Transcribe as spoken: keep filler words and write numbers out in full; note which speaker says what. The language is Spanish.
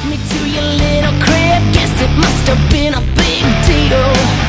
Speaker 1: me to your little crib. Guess it must have been a big deal.